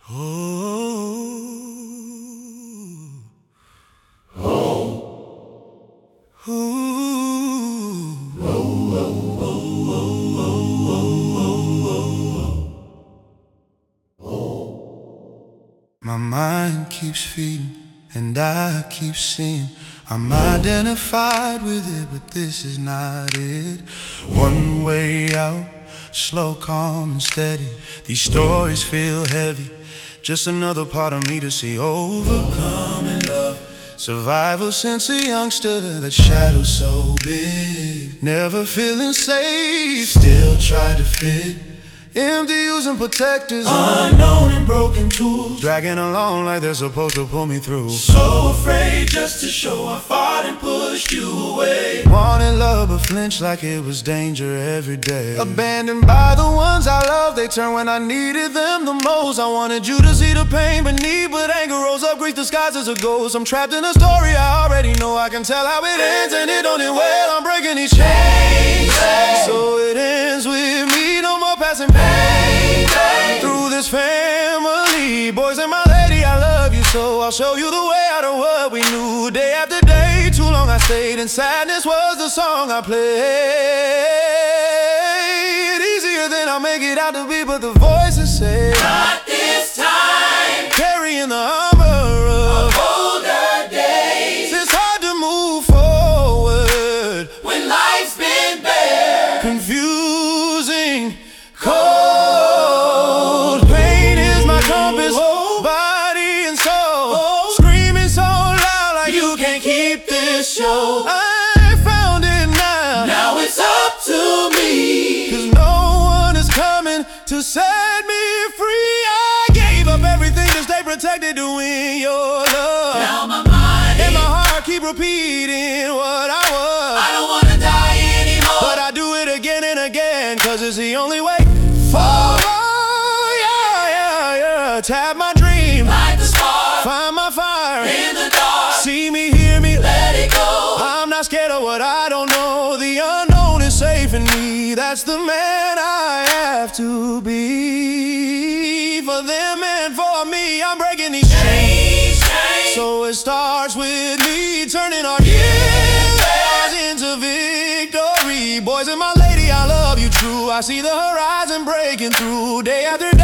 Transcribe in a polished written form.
Oh, my mind keeps feeding and I keep seeing I'm identified with it, but this is not it. One way out, slow, calm and steady. These stories feel heavy, just another part of me to see. Overcoming love, survival since a youngster, that shadow so big. Never feeling safe, still try to fit. Empty using protectors, unknown and broken tools, dragging along like they're supposed to pull me through. So afraid just to show I fought and pushed you away. Wanted love but flinched like it was danger every day. Abandoned by the ones I love, they turned when I needed them the most. I wanted you to see the pain beneath, but anger rose up, grief disguised as a ghost. I'm trapped in a story I already know, I can tell how it ends and it don't end well. I'm breaking these chains, so it ends with me, no more passing pain. Through this family, boys and my lady, I love you so. I'll show you the way out of what we knew. Day after day, too long I stayed, and sadness was the song I played. Easier than I'll make it out to be, but the voices say, not this time. Carrying the armor of older days, it's hard to move forward when life's been bare, confusing, cold. Pain is my compass, body and soul, screaming so loud like you can't keep this show. I found it now it's up to me, 'cause no one is coming to set me free. I gave up everything to stay protected, to win your love. Now my mind and my heart keep repeating what I was. I don't wanna die anymore, but I do it again and again, 'cause it's the only way forward. Tap my dream, light the spark, find my fire in the dark. See me, hear me, let it go. I'm not scared of what I don't know. The unknown is safe in me. That's the man I have to be. For them and for me, I'm breaking these chains. So it starts with me, turning our years into victory. Boys and my lady, I love you true. I see the horizon breaking through day after